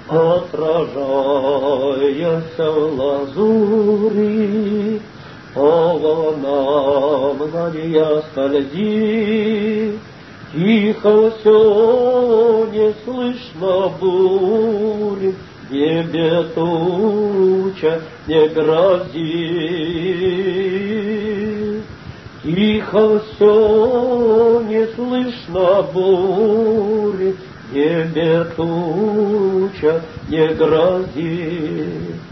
отражаясь в лазури, по волнам гладя скользи. Тихо все, не слышно бурь, в небе туча не грозит. Тихо все, не слышно бурь, в небе туча не грозит.